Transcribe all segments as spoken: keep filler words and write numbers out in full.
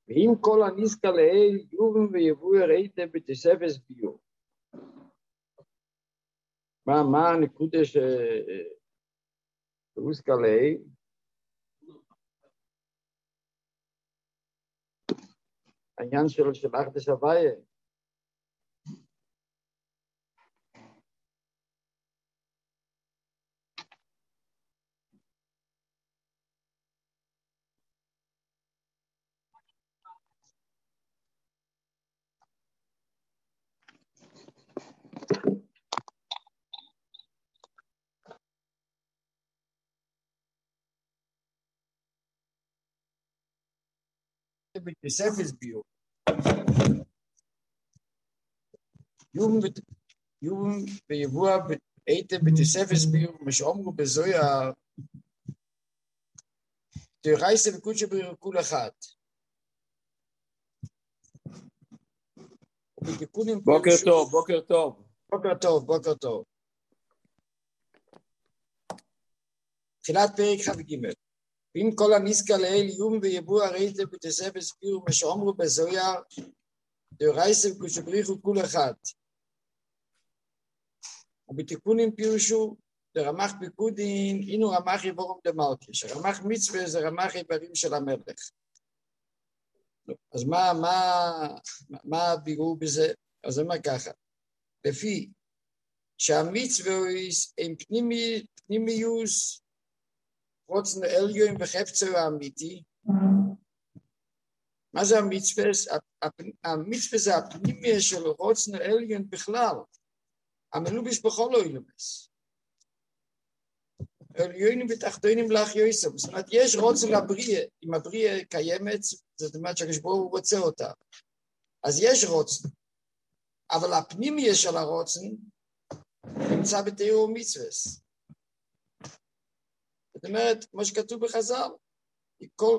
ואם כל הניסקה לאל יובן ויבוא ראיתם בתוספת ביור. מה, מה הנקודה שהוזכר לאל? העניין של אחדות הוויה. בתוספת ביור. יובן ויבוא היטב בתוספת ביור, מה שאומרו בזוהר, תרייסה וקודשא בריך כול אחד. בוקר טוב, בוקר טוב. בוקר טוב, בוקר טוב. תחילת פרק כ"ג. ואם כל הניסקה לאל יובן ויבוא היטב בתוספת ביור, מה שאומרו בזוהר, תרייסה וקודשא בריך כול אחד. ובתיקונים פירושו, לרמ"ח פיקודין, אינו רמ"ח איבורום דמלכה, שרמ"ח מצווה זה רמ"ח איברים של המלך. אז מה, מה, מה הבירור בזה? אז זה מה ככה, לפי שהמצווה הם פנימי, פנימיוס, רוצן עליון וחפצו האמיתי. מה זה המצווה? המצווה זה הפנימי של רוצן עליון בכלל. המלובש בכל אילומס. עליונים ותחתונים לאחיוסם. זאת אומרת, יש רוצן לבריאה. אם הבריאה קיימת, זאת אומרת שהקדוש ברוך הוא רוצה אותה. אז יש רוצן. אבל הפנימיה של הרוצן נמצא בתורה ומצוות. זאת אומרת, כמו שכתוב בחז"ל, כל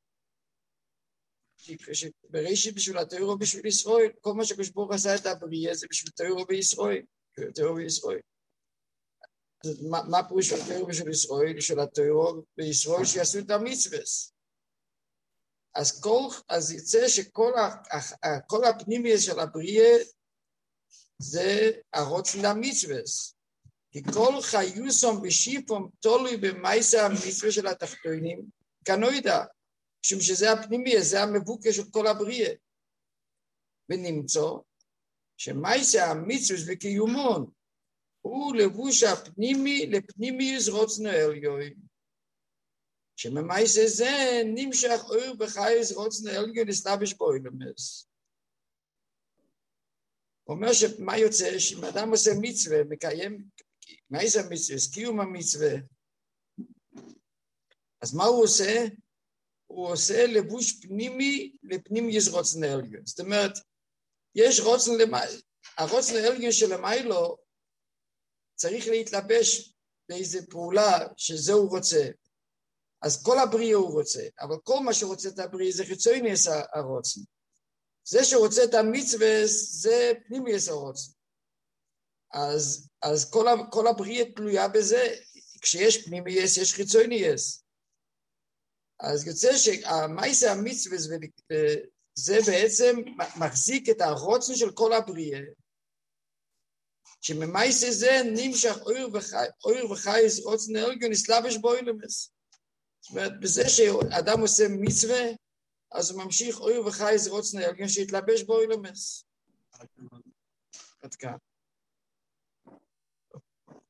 בראשית בשביל התורה ובשביל ישראל, כל מה שהקדוש ברוך הוא עשה את הבריאה זה בשביל תורה וישראל. תורה וישראל. מה, מה פירוש של תורה ושל ישראל, של התורה וישראל שיעשו את המצוות? אז כל, אז יצא שכל ה, כל הפנימיה של הבריאה זה הרוצן למצוות. כי כל חיוסום בשיפום תלוי במעשה המצווה של התחתונים, כנוידע, משום שזה הפנימיה, זה המבוקש של כל הבריאה. ונמצא שמעשה המצווה וקיומון הוא לבוש הפנימי לפנימיוס רוצן העליון. שממעשה זה נמשך אור בחייס רוצן העליון להסתלבש באילומס. הוא אומר שמה יוצא? שאם אדם עושה מצווה, מקיים, מעשה המצווה, קיום המצווה, אז מה הוא עושה? הוא עושה לבוש פנימי לפנימיוס רוצן העליון. זאת אומרת, יש רוצן למעלה, הרוצן העליון של המיילו צריך להתלבש באיזו פעולה שזה הוא רוצה. אז כל הבריאה הוא רוצה, אבל כל מה שרוצה את הבריאה זה חיצוניוס הרוצן. זה שרוצה את המצווה זה פנימיוס הרוצן. אז, אז כל, כל הבריאה תלויה בזה, כשיש פנימיוס יש חיצוניוס. אז יוצא שהמעשה המצווה זה בעצם מחזיק את הרוצן של כל הבריאה. שממעשה זה נמשך אור וחי, אור וחייס רוצן העליון להסתלבש באילומס. זאת אומרת, בזה שאדם עושה מצווה, אז הוא ממשיך אור וחייס רוצן העליון שיתלבש באילומס. עד כאן.